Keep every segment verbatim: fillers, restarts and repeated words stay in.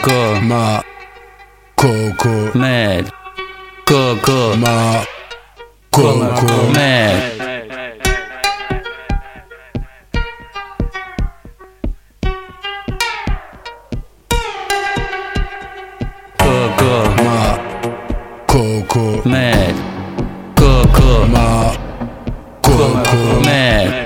Coco, ma Coco, Med, Coco, ma Coco, Med. Coco, ma Coco, Med, Coco, ma Coco, Med.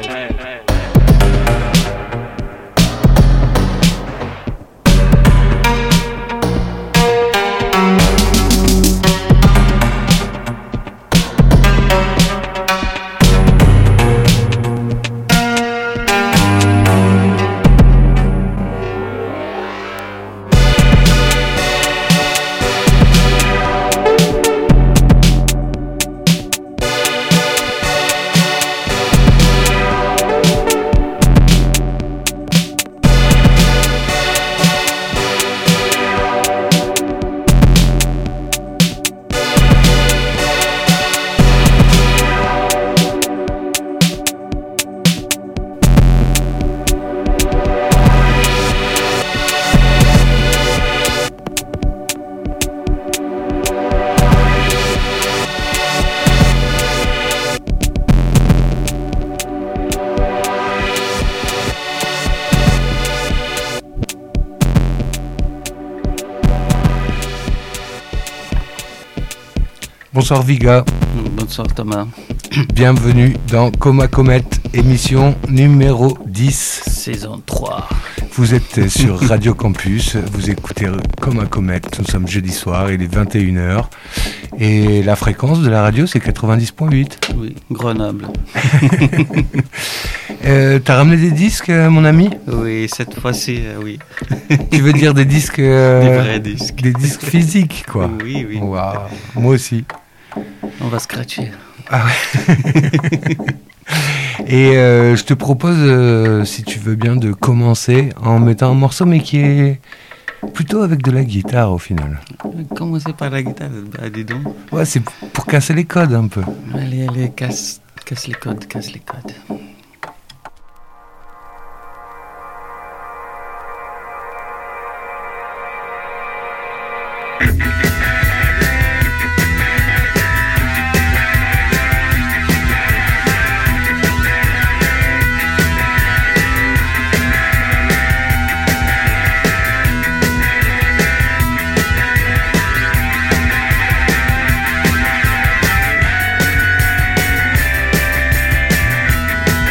Bonsoir Viga, Bonsoir Thomas. bienvenue dans Coma Comet, émission numéro dix. Saison trois. Vous êtes sur Radio Campus, vous écoutez Coma Comet, nous sommes jeudi soir, il est vingt et une heures. Et la fréquence de la radio c'est quatre-vingt-dix virgule huit. Oui, Grenoble. euh, T'as ramené des disques mon ami? Oui, cette fois-ci, euh, oui. Tu veux dire des disques euh, Des vrais disques. Des disques physiques quoi. Oui, oui. Waouh, moi aussi. On va scratcher. Ah ouais. Et euh, je te propose, euh, si tu veux bien, de commencer en mettant un morceau, mais qui est plutôt avec de la guitare au final. Commencez par la guitare, bah, dis donc. Ouais, c'est pour casser les codes un peu. Allez, allez, casse, casse les codes, casse les codes. Thank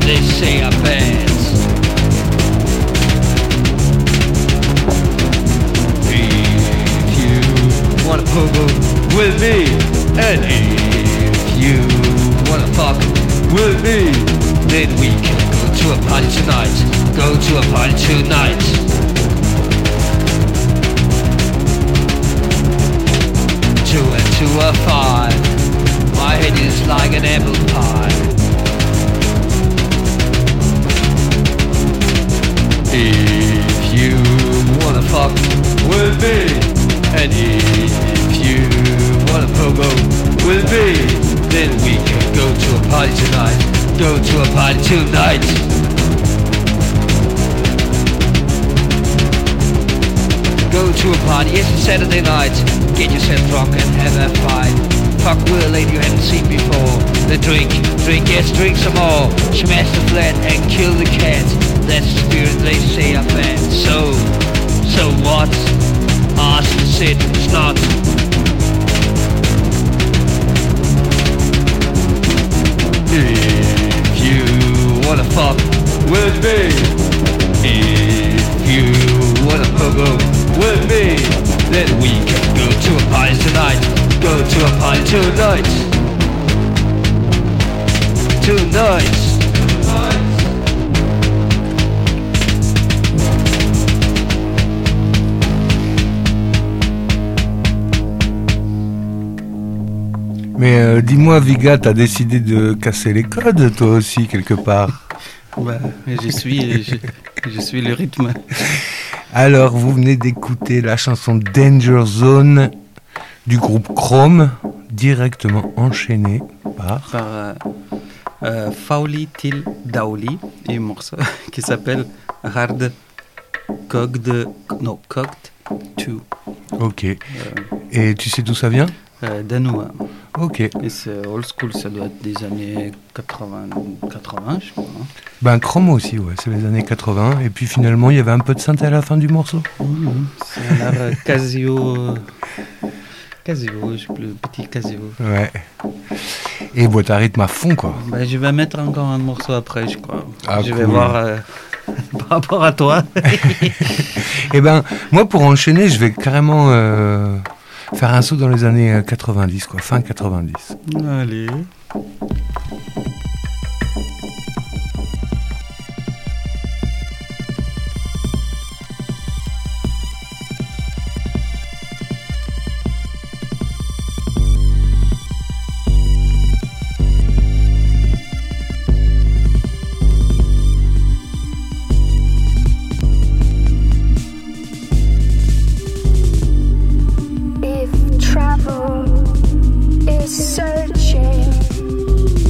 they say are bad. If you wanna pogo with me, and if you wanna fuck with me, then we can go to a party tonight. Go to a party tonight. Two and two are five. My head is like an apple pie. If you wanna fuck with me, and if you wanna pogo with me, then we can go to a party tonight. Go to a party tonight. Go to a party, it's a Saturday night. Get yourself drunk and have a fight. Fuck with a lady you haven't seen before. Then drink, drink, yes, drink some more. Smash the flat and kill the cat. That's the spirit they say are bad. So, so what? Ask the Sid, it's not. If you wanna fuck with me, if you wanna pogo with me, then we can go to a party tonight. Go to a party tonight. Tonight. Mais euh, dis-moi, Viga, t'as décidé de casser les codes, toi aussi, quelque part. Bah, je suis, je, je suis le rythme. Alors, vous venez d'écouter la chanson Danger Zone du groupe Chrome, directement enchaîné par... Par euh, euh, Fauli Till Dauli, et un morceau qui s'appelle Hard Cogged, non, Cogged deux. Ok. Euh, Et tu sais d'où ça vient? euh, Danois. Ok. Et c'est old school, ça doit être des années quatre-vingts, quatre-vingts je crois. Hein. Ben Chrome aussi, ouais, c'est les années quatre-vingts. Et puis finalement, il y avait un peu de synthé à la fin du morceau. Mmh, c'est un art Casio, Casio, je sais plus, petit Casio. Ouais. Et boîte à rythme à fond, quoi. Ben, je vais mettre encore un morceau après, je crois. Ah, je cool. vais voir euh, par rapport à toi. Et ben, moi, pour enchaîner, je vais carrément euh, faire un saut dans les années quatre-vingt-dix, quoi, fin quatre-vingt-dix. Allez. If travel is searching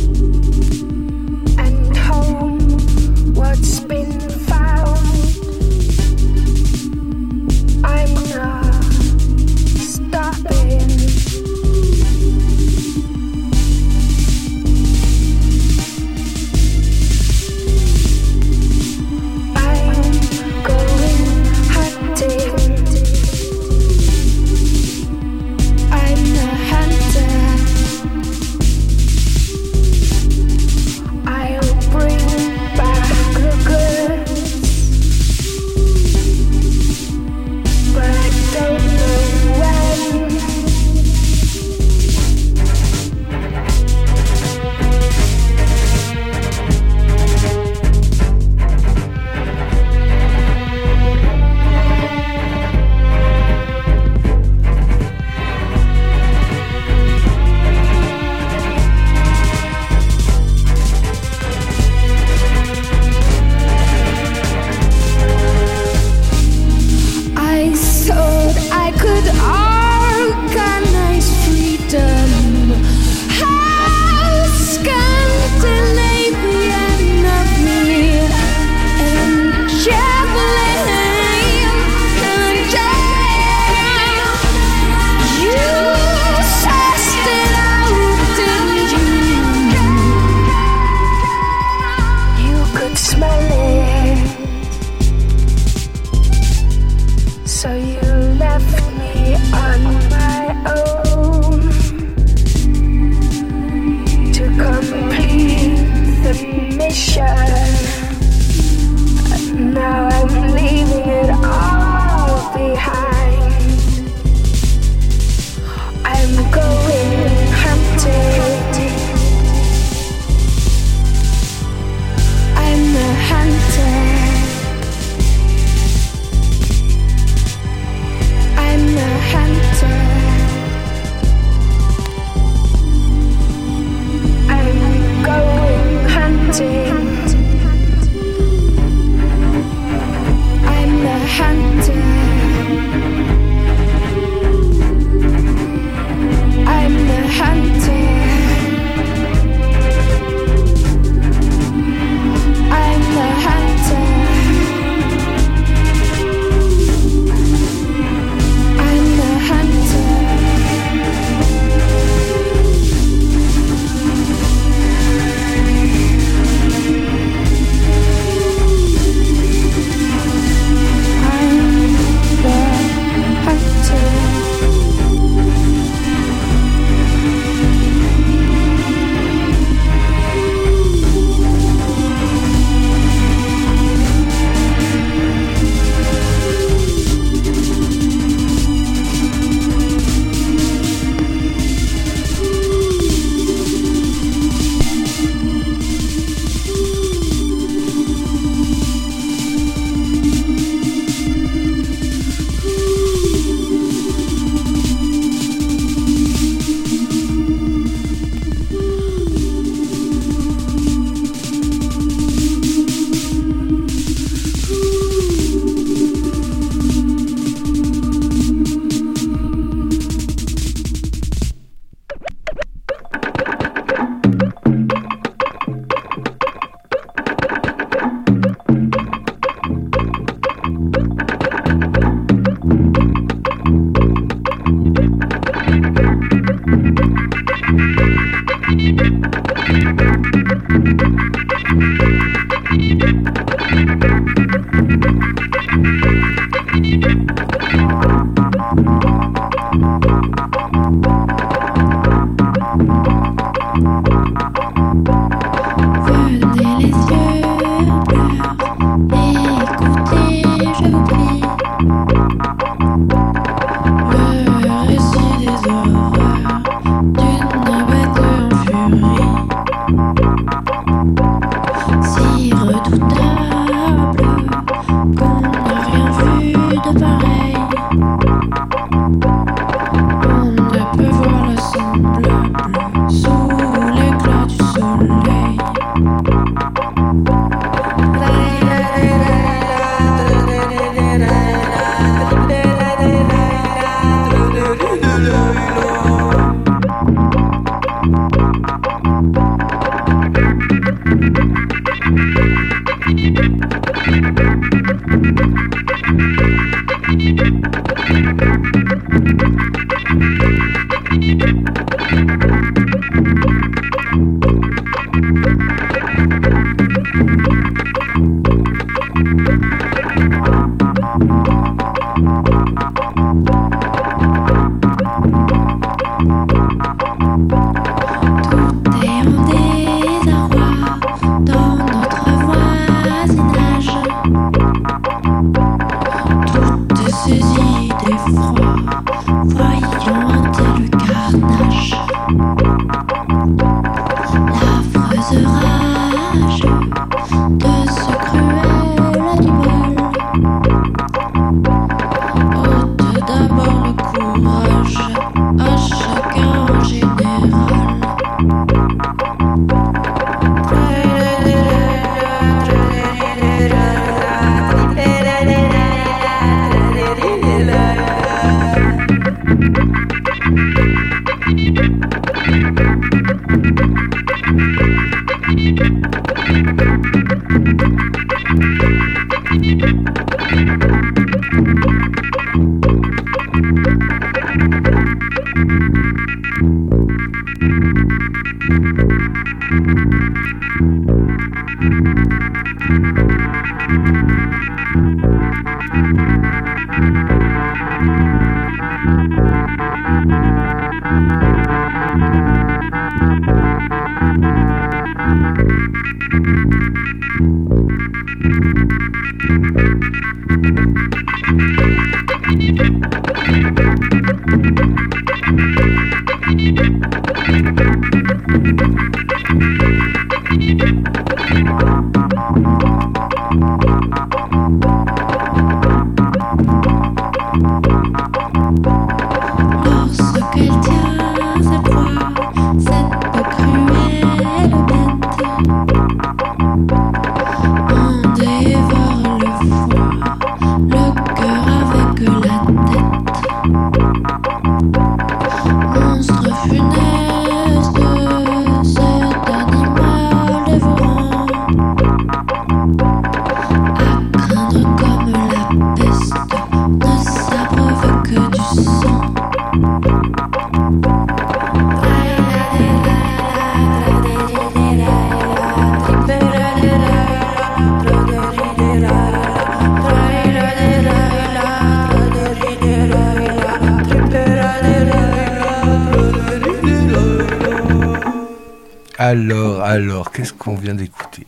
Alors, alors, qu'est-ce qu'on vient d'écouter?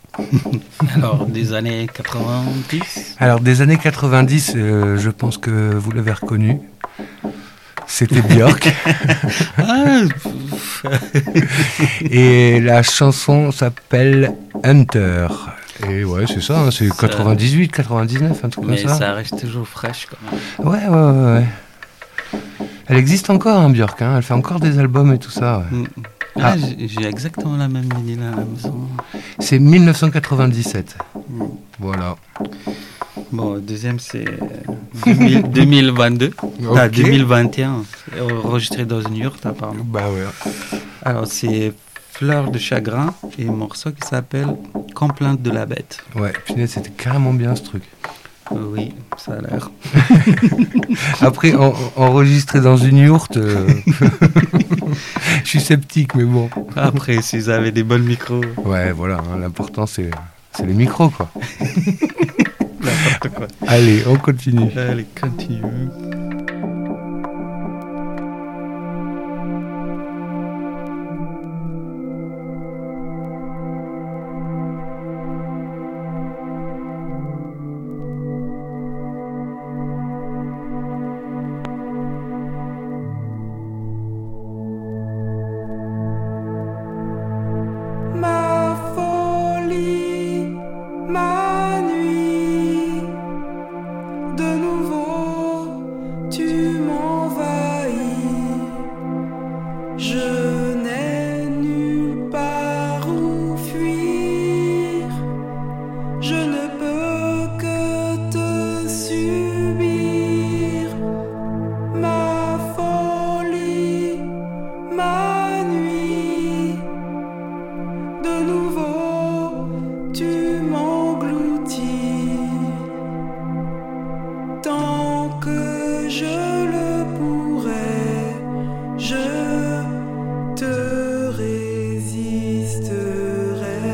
Alors, des années quatre-vingt-dix. Alors, des années quatre-vingt-dix, euh, je pense que vous l'avez reconnu. C'était Björk. Ah, Et la chanson s'appelle Hunter. Et ouais, c'est ça, hein, c'est Ça- quatre-vingt-dix-huit, quatre-vingt-dix-neuf, un truc mais comme ça. ça reste toujours fraîche quand même. Ouais, ouais, ouais, ouais. Elle existe encore, hein, Björk. Hein, elle fait encore des albums et tout ça. Ouais. Mm. Ah, j'ai j'ai exactement la même vinyle à la maison. C'est dix-neuf cent quatre-vingt-dix-sept. Mm. Voilà. Bon, deuxième c'est deux mille deux mille vingt-deux. Ah, Ok. deux mille vingt et un, c'est enregistré dans une yourte apparemment. Bah ouais. Alors c'est Fleur de chagrin et un morceau qui s'appelle Complainte de la bête. Ouais, punaise, c'était carrément bien ce truc. Euh, oui, ça a l'air. Après, en- enregistré dans une yourte, euh, je suis sceptique, mais bon. Après, s'ils avaient des bons micros, Ouais, voilà, hein, l'important c'est c'est les micros, quoi. n'importe quoi. Allez, on continue. Allez, continue. Ma folie, ma nuit, de nouveau tu m'envahis. Je n'ai nulle part où fuir, je ne peux que te subir. Ma folie, ma nuit. De nouveau, tu m'engloutis. Tant que je le pourrais, je te résisterai.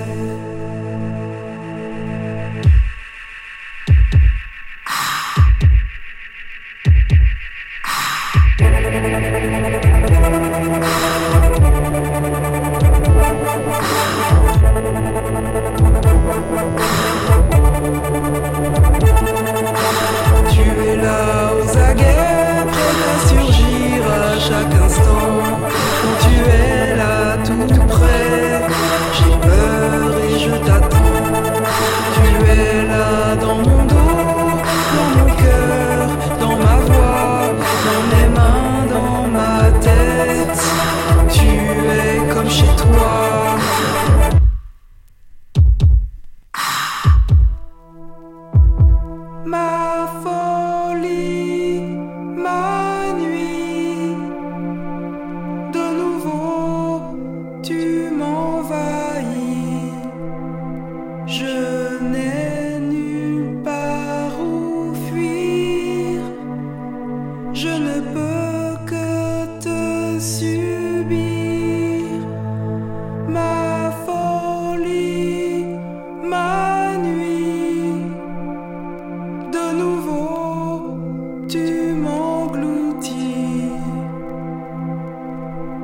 Tu es là aux aguets, prêt à surgir à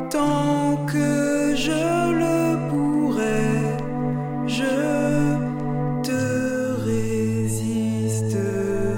Tant que je le pourrai, je te résisterai.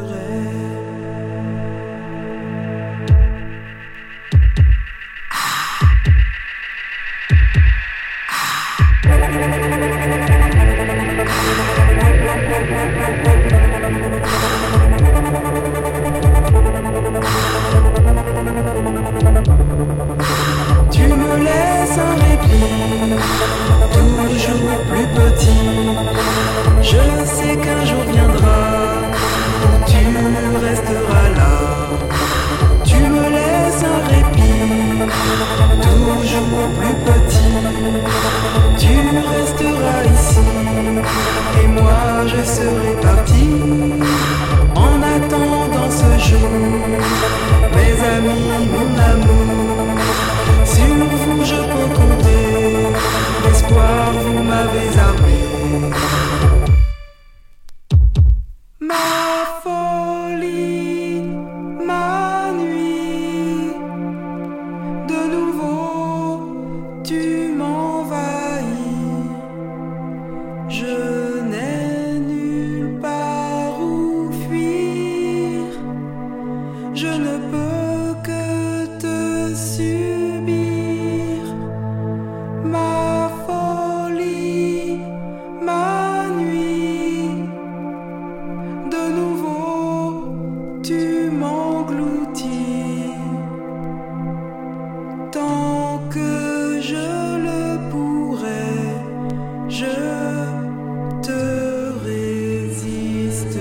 Tu me laisses un répit, toujours plus petit. Je sais qu'un jour viendra où tu resteras là. Tu me laisses un répit, toujours plus petit. Tu resteras ici, et moi je serai parti. En attendant ce jour, mes amis, mon amour, sur vous je peux compter. L'espoir, vous m'avez armé. Ma folie, ma nuit, de nouveau tu m'envahis. Je n'ai nulle part où fuir. Je ne peux que te subir. Ma folie, ma nuit, de nouveau tu m'engloutis. Tant que je le pourrai, je te résisterai.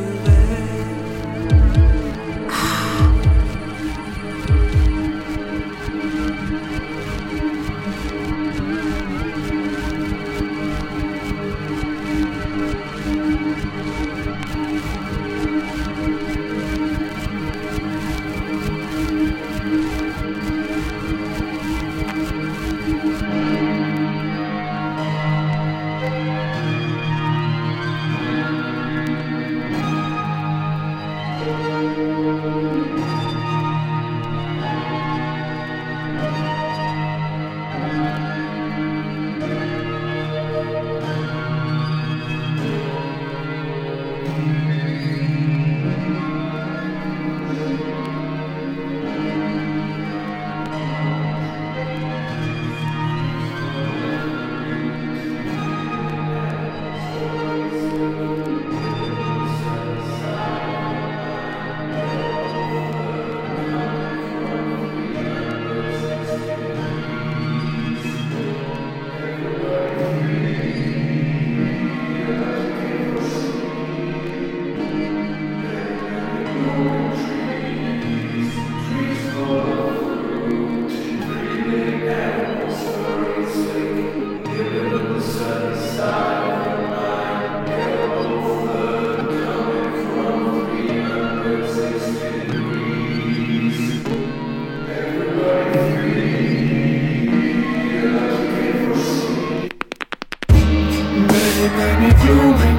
Many blooming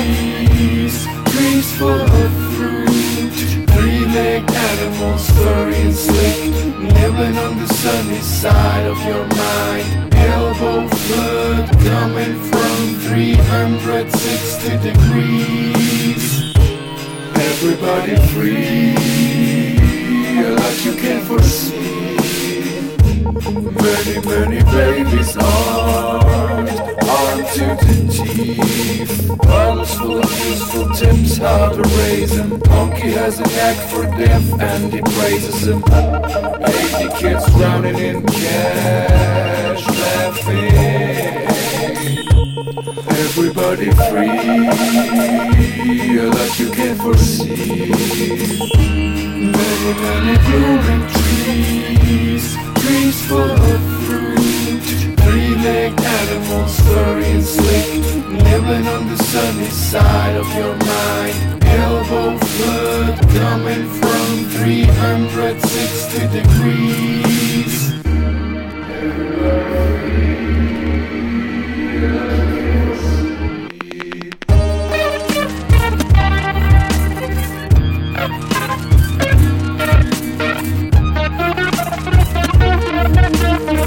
trees, trees full of fruit, three-legged animals, furry and slick, nibbling on the sunny side of your mind. Elbow flood coming from three hundred sixty degrees. Everybody free, a lot you can't foresee. Many, many babies armed, armed to the teeth. Arms full of useful tips, how to raise them. Monkey has a knack for death and he praises them. Eighty kids drowning in cash, laughing. Everybody free, a lot you can't foresee. Many, many blooming trees, trees full of fruit, three-legged animals, furry and slick, nibbling on the sunny side of your mind. Elbow flood coming from three hundred sixty degrees. Everybody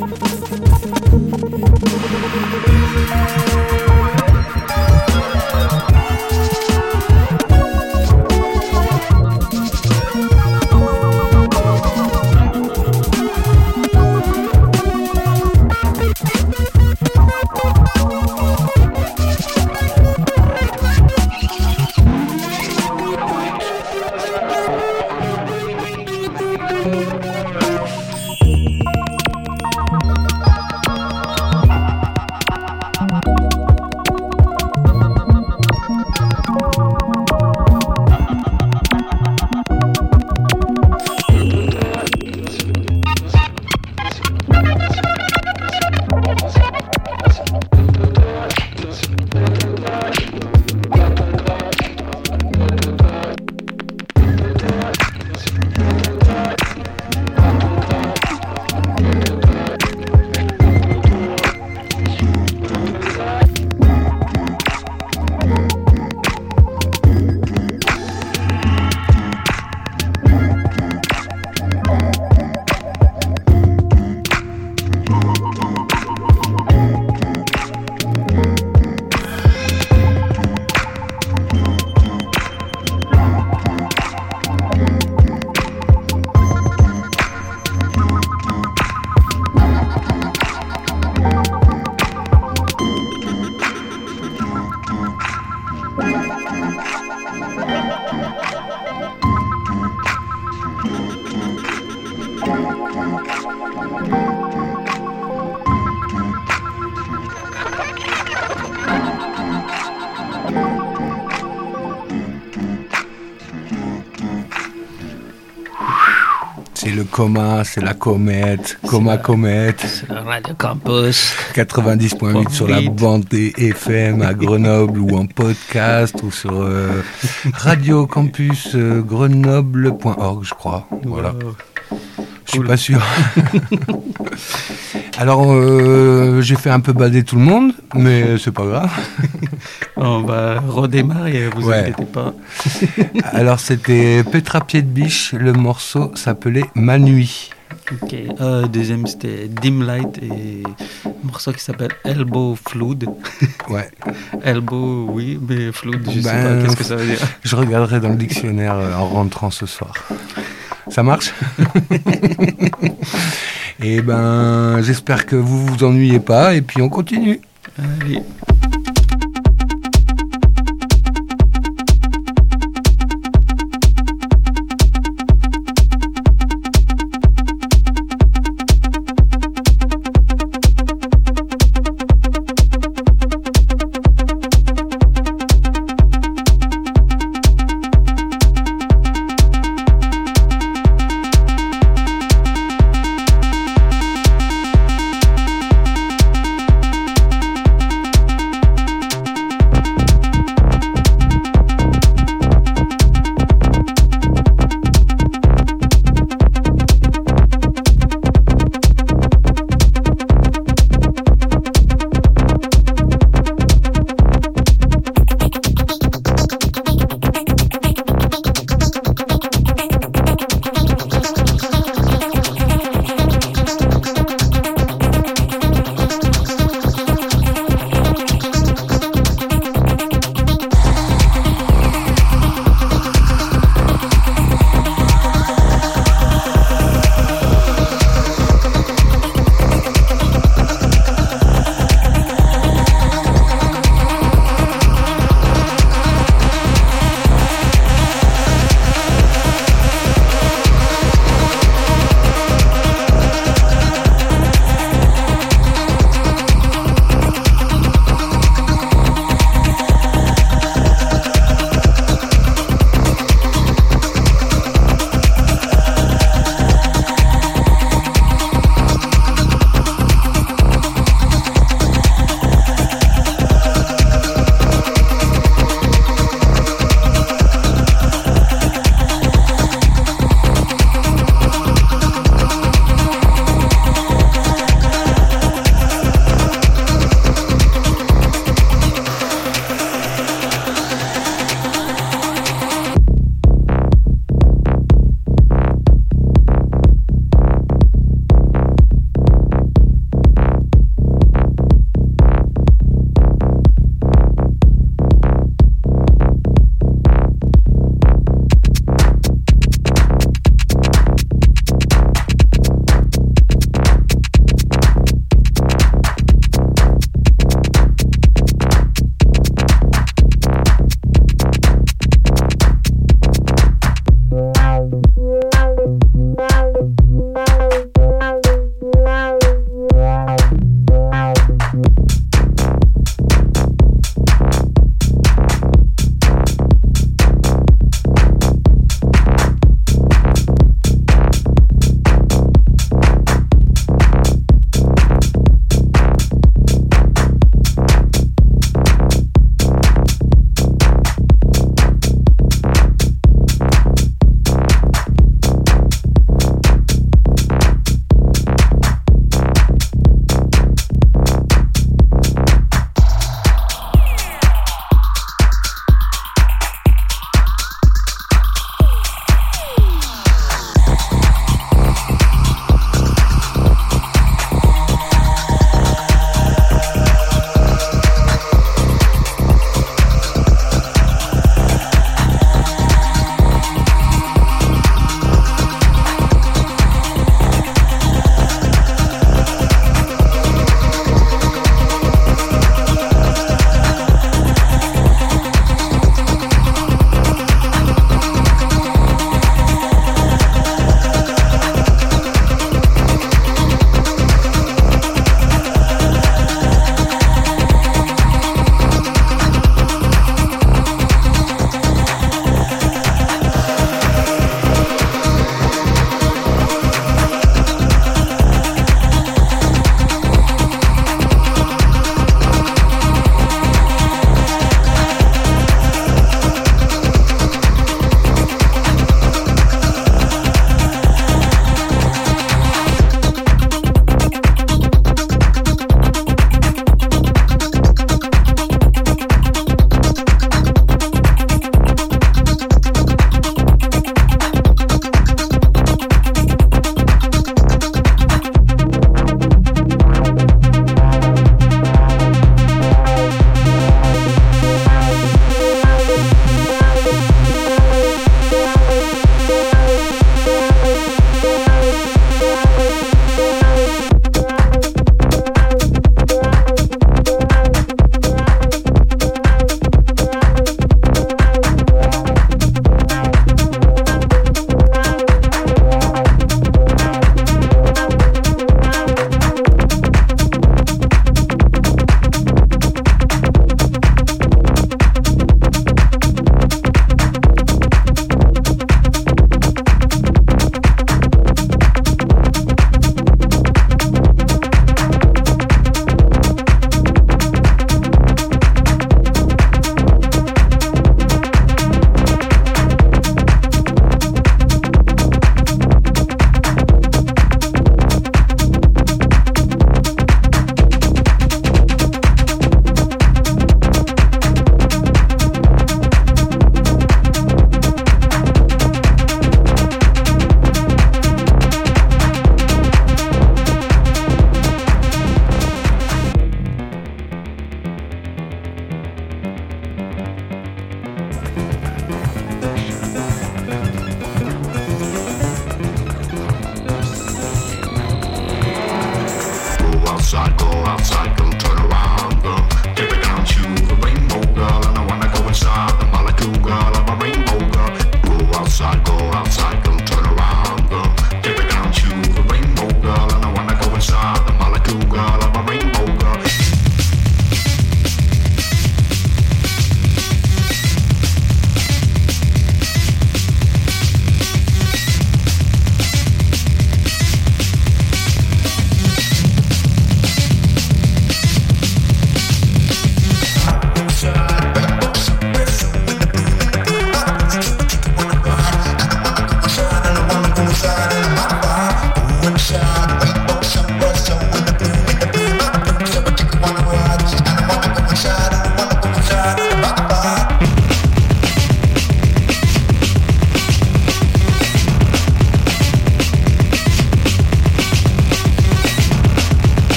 C'est le coma, c'est la comète, coma comète. C'est la Radio Campus. quatre-vingt-dix point huit sur la bande des F M à Grenoble ou en podcast ou sur euh, Radio Campus euh, Grenoble point org, je crois. Voilà. Wow. Je suis pas sûr. Alors, euh, j'ai fait un peu bader tout le monde, mais c'est pas grave. On va redémarrer, vous Ouais. inquiétez pas. Alors, c'était Petra Pied de Biche, le morceau s'appelait Ma Nuit. Ok. Euh, deuxième, c'était Dim Light et un morceau qui s'appelle Elbow Flood. Ouais. Elbow, oui, mais Flood, je sais Ben, pas, qu'est-ce que ça veut dire. Je regarderai dans le dictionnaire euh, en rentrant ce soir. Ça marche? Et ben, j'espère que vous vous ennuyez pas et puis on continue. Allez. Thank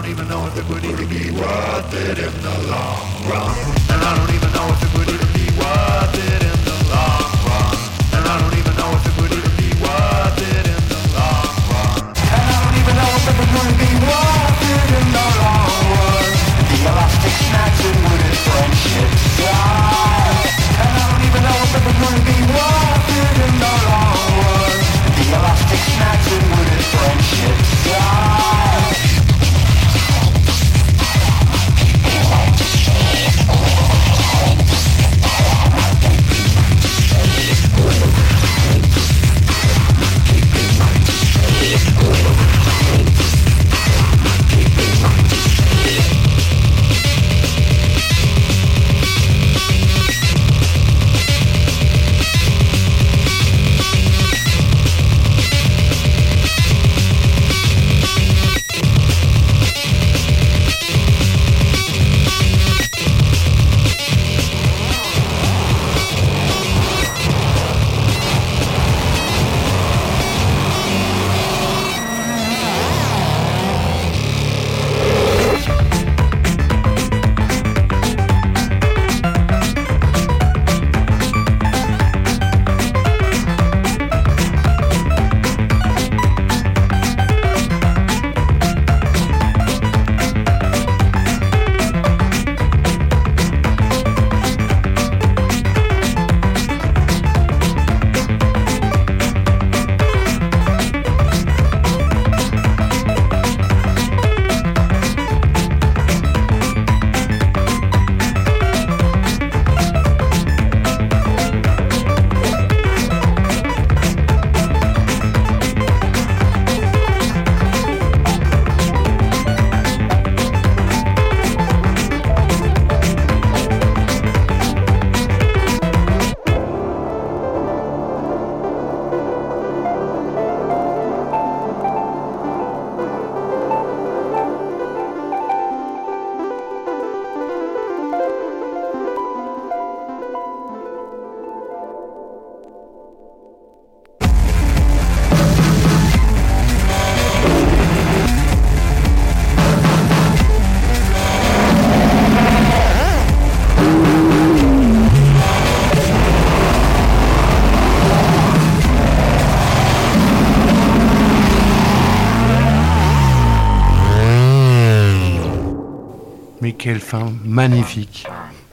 even know if it would even be worth it in the long run. And I don't even know if it would even be worth it in the long run. And I don't even know if it would even be worth it in the long run. And I don't even know if it would really be worth it in the long run. The elastic snatching with its friendship side. And I don't even know if it would really be worth it in the long run. The elastic snatching with its friendship side. Quelle fin magnifique.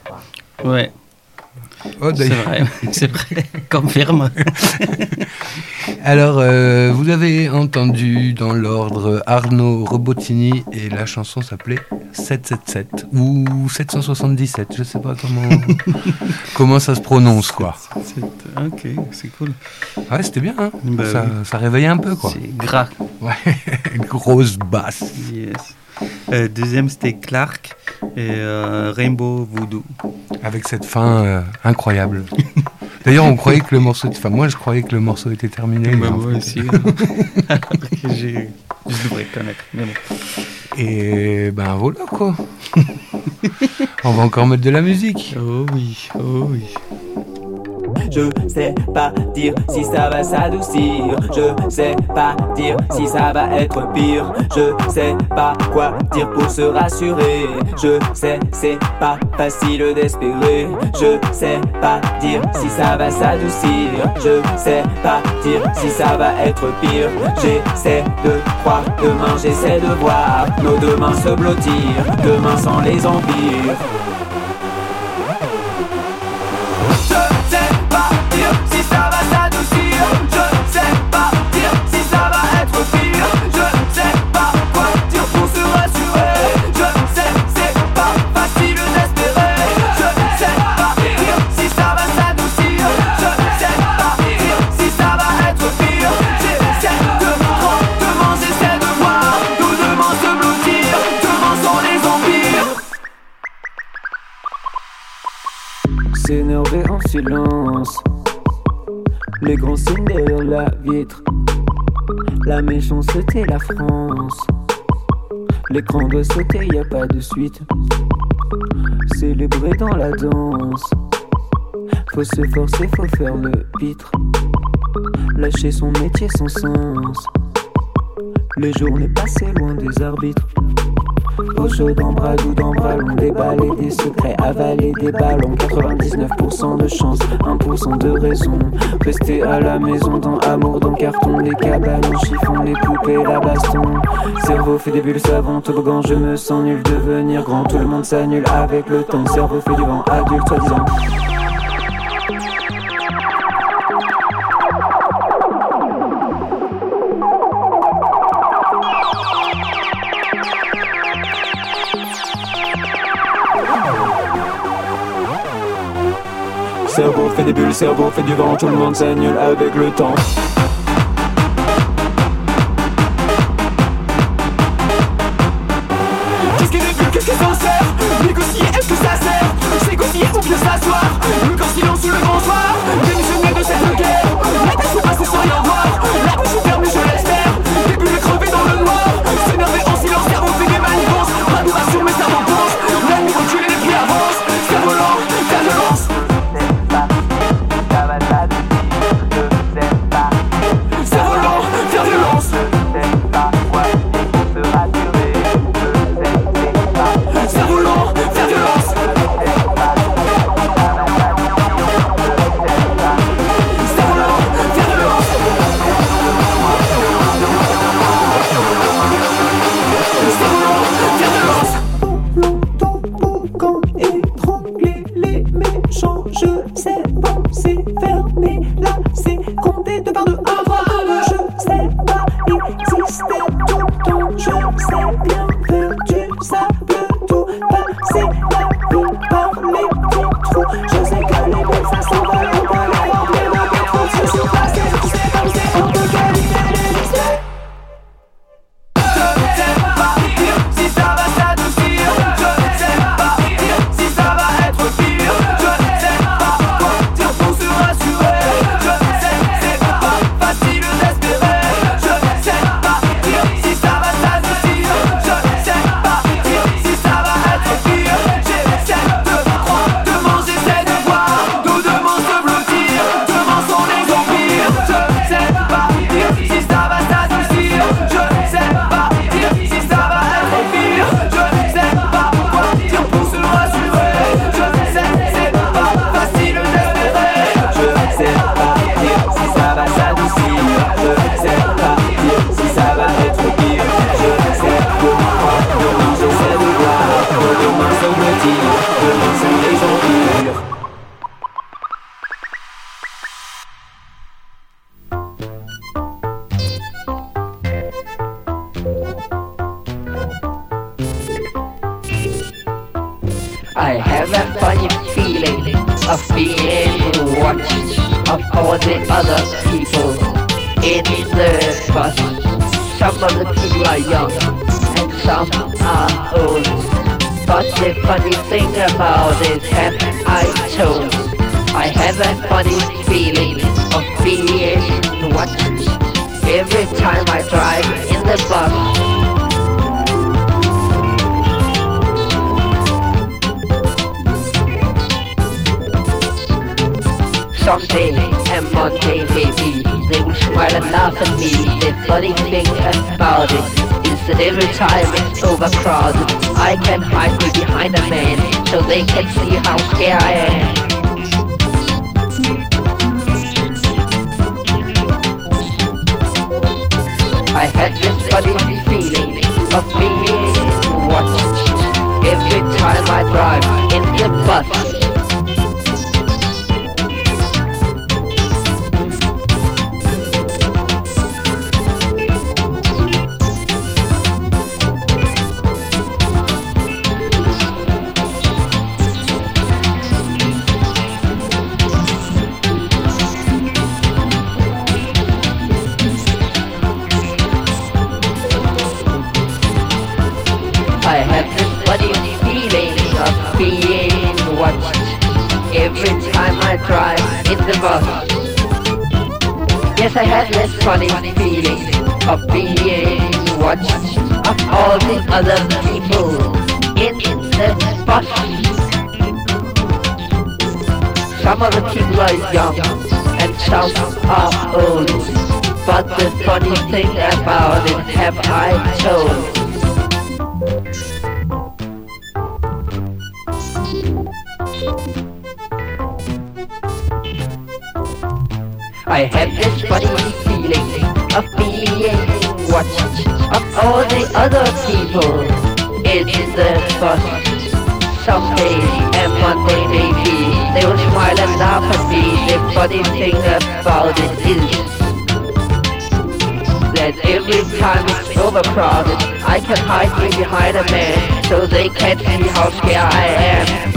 Ouais. Oh, c'est vrai, c'est vrai, confirme. Alors, euh, vous avez entendu dans l'ordre Arnaud Robotini et la chanson s'appelait sept cent soixante-dix-sept ou sept cent soixante-dix-sept, je sais pas comment comment ça se prononce quoi. Ok, c'est cool. Ouais, c'était bien, hein. Bah, ça, oui. ça réveillait un peu quoi. C'est gras. Ouais, une grosse basse. Yes. Euh, deuxième, c'était Clark et euh, Rainbow Voodoo. Avec cette fin euh, incroyable. D'ailleurs, on croyait que le morceau... Enfin, moi, je croyais que le morceau était terminé. Bah, mais moi fait... aussi. Alors que j'ai... je devrais connaître. Mais bon. Et ben voilà, quoi. On va encore mettre de la musique. Oh oui, oh oui. Je sais pas dire si ça va s'adoucir. Je sais pas dire si ça va être pire. Je sais pas quoi dire pour se rassurer. Je sais c'est pas facile d'espérer. Je sais pas dire si ça va s'adoucir. Je sais pas dire si ça va être pire. J'essaie de croire demain, j'essaie de voir nos deux mains se blottir. Demain sans les empires. Si ça va s'adoucir, je sais pas dire si ça va être pire. Je sais pas quoi dire pour se rassurer. Je sais c'est pas facile d'espérer. Je sais pas dire si ça va s'adoucir. Je sais pas dire si ça va être pire. J'essaie de croire, demain j'essaie de voir nos deux mains se blottir. Demain sont les empires. S'énerver en silence. Les grands signes derrière la vitre. La méchanceté, la France. L'écran doit sauter, y a pas de suite. Célébrer dans la danse. Faut se forcer, faut faire le pitre. Lâcher son métier, son sens. Les journées passées loin des arbitres. Au chaud dans bras doux dans bras long, déballer des secrets, avaler des ballons. Quatre-vingt-dix-neuf pour cent de chance, un pour cent de raison. Rester à la maison dans amour, dans carton, les cabanes en chiffon, les poupées, la baston. Cerveau fait des bulles savants, toboggan, je me sens nul, devenir grand. Tout le monde s'annule avec le temps, cerveau fait du vent, adulte soi-disant. Cerveau fait des bulles, cerveau fait du vent, tout le monde s'annule avec le temps. Qu'est-ce qui est des bulles, qu'est-ce que ça sert? Négocier, est-ce que ça sert? S'égocier ou bien s'asseoir? Le corps silence sous le grand soir. Démissionner de cette guerre. La tête faut passer sans rien voir. La bouche est fermée, je l'espère. Des bulles crevées dans le noir. S'énerver en silence, cerveau fait des manigances. Pas nous rassure mais cerveau pense. La nuit recule et les pieds avancent. Cerveau lent, ta violence. I have a funny feeling of being watched of all the other people in the bus. Some of the people are young and some are old. But the funny thing about it, have I told, I have a funny feeling of being watched every time I drive in the bus. Someday, and Monday maybe, they will smile and laugh at me. The funny thing about it is that every time it's overcrowded, I can hide me behind a man, so they can see how scared I am. I had this funny feeling of being watched every time I drive in the bus. I have this funny feeling of being watched every time I drive in the bus. Yes, I had this funny feeling of being watched of all the other people in the bus. Some of the people are young and some are old. But the funny thing about it have I told. I have this funny feeling of being watched of all the other people. It's the fuss. Someday and Monday maybe they will smile and laugh at me. The funny thing about it is that every time it's overcrowded, I can hide me behind a man so they can't see how scared I am.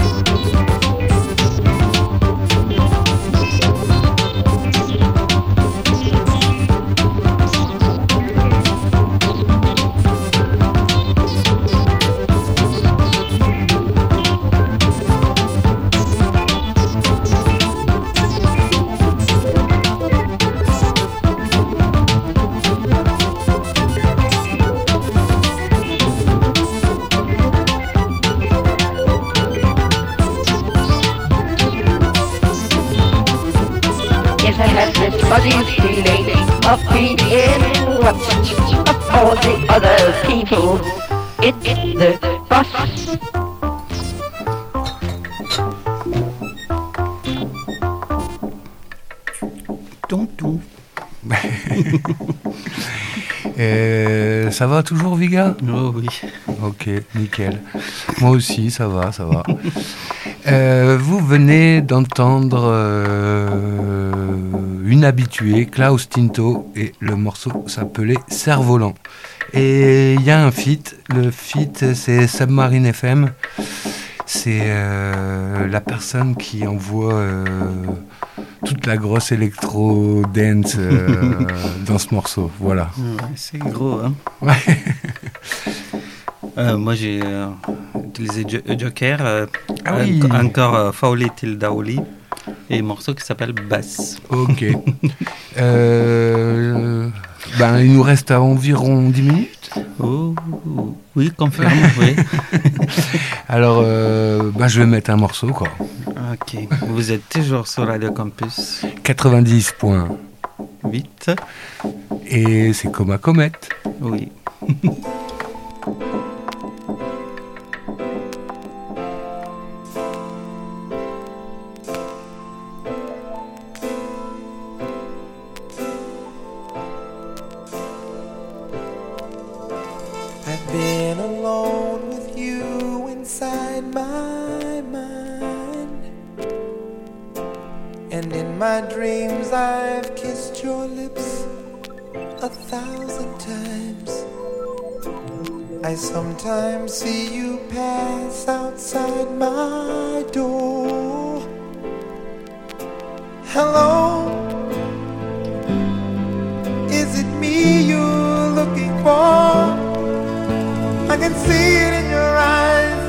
I have this funny feeling of being watched of all the other people. It's the bus. Tum, tum. Euh, ça va toujours, Viga? Oh oui. Ok, nickel. Moi aussi, ça va, ça va. Euh, vous venez d'entendre euh, une habituée, Klaus Tinto, et le morceau s'appelait Cerf-Volant. Et il y a un feat, le feat c'est Submarine F M, c'est euh, la personne qui envoie euh, toute la grosse électro-dance euh, dans ce morceau, voilà. Ouais, c'est gros, hein. Ouais. Euh, moi, j'ai euh, utilisé jo- Joker, euh, Ah oui. en- encore euh, Fawli Til Daouli, et un morceau qui s'appelle Bass. Ok. euh, ben, il nous reste environ dix minutes. Oh, oui, confirme, oui. Alors, euh, ben, je vais mettre un morceau, quoi. Ok, vous êtes toujours sur Radio Campus quatre-vingt-dix point huit. Et c'est comme à comète. Oui. I've been alone with you inside my mind, and in my dreams I've kissed your lips a thousand times. I sometimes see you pass outside my door. Hello, is it me you're looking for? I can see it in your eyes,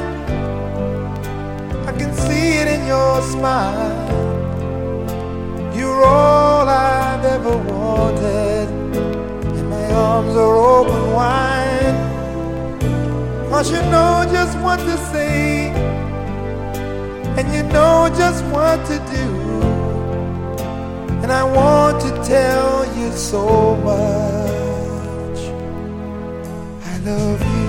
I can see it in your smile. You're all I've ever wanted, and my arms are open wide. 'Cause you know just what to say, and you know just what to do, and I want to tell you so much I love you.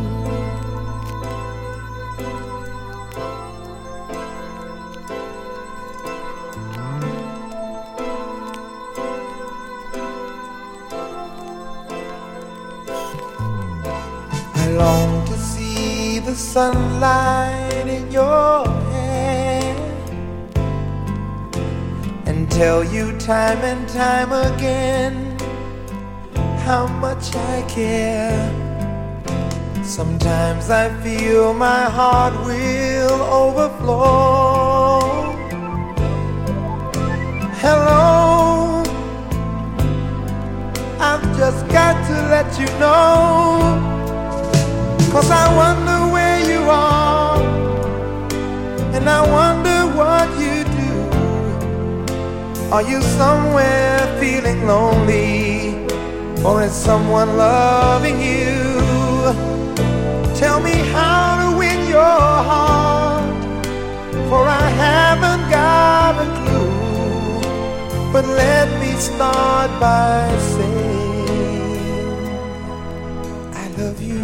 I long to see the sunlight in your hair and tell you time and time again how much I care. Sometimes I feel my heart will overflow. Hello, I've just got to let you know, 'cause I wonder where you are, and I wonder what you do. Are you somewhere feeling lonely, or is someone loving you? Tell me how to win your heart, for I haven't got a clue. But let me start by saying I love you.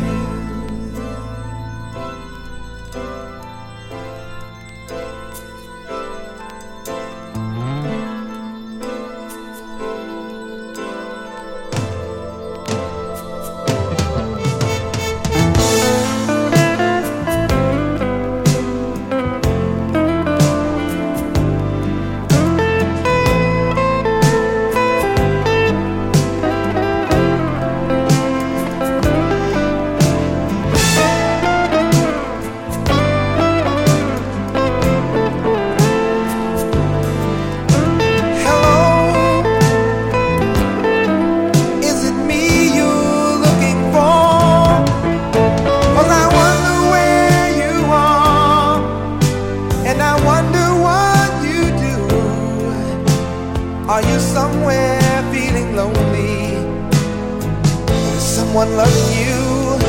on loving you.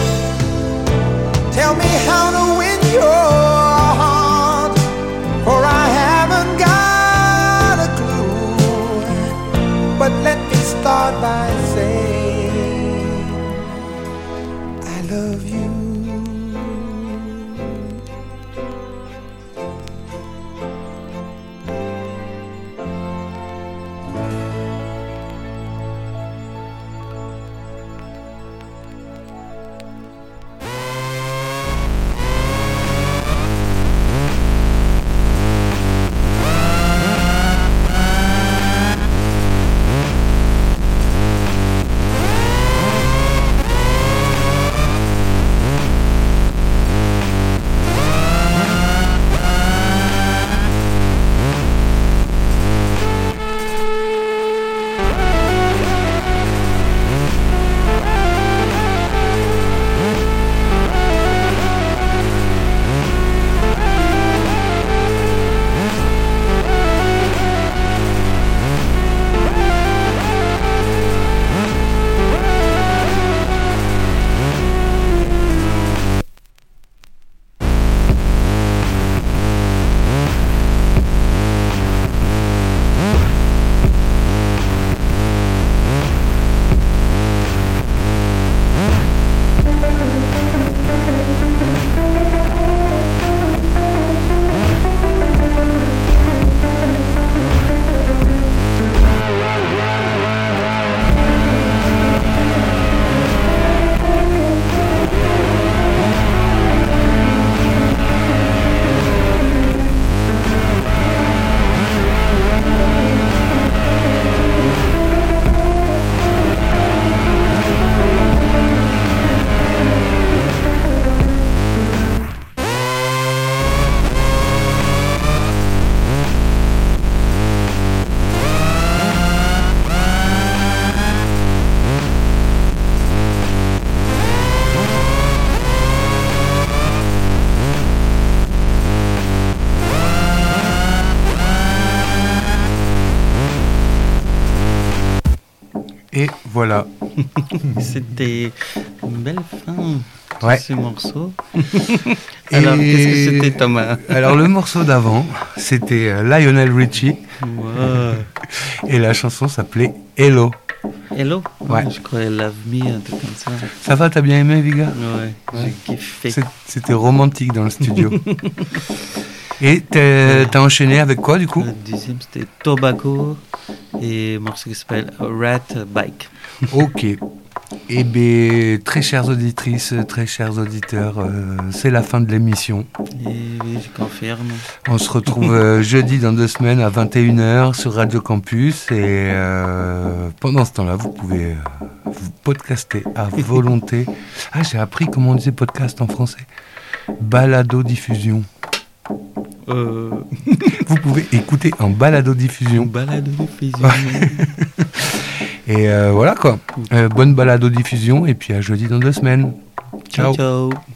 Tell me how to win your heart, for I haven't got a clue. But let me start by saying I love you. Et voilà. C'était une belle fin de Ouais. ce morceau. Alors, Et- qu'est-ce que c'était, Thomas? Alors le morceau d'avant, c'était euh, Lionel Richie Wow. et la chanson s'appelait Hello. Hello? Ouais. Je crois Love Me, un truc comme ça. Ça va, t'as bien aimé, Viga? Ouais, Ouais. j'ai kiffé. C'est- C'était romantique dans le studio. Et t'as t'as enchaîné avec quoi du coup? Le deuxième, c'était Tobacco et un morceau qui s'appelle Rat Bike. Ok. Eh bien, très chères auditrices, très chers auditeurs, euh, c'est la fin de l'émission. Et oui, je confirme. On se retrouve euh, jeudi dans deux semaines à vingt et une heures sur Radio Campus. Et euh, pendant ce temps-là, vous pouvez euh, vous podcaster à volonté. Ah, j'ai appris comment on disait podcast en français. Balado-diffusion. Euh, Vous pouvez écouter en balado-diffusion. balade de diffusion. Et euh, voilà quoi. Euh, bonne balado-diffusion et puis à jeudi dans deux semaines. Ciao, Ciao. ciao.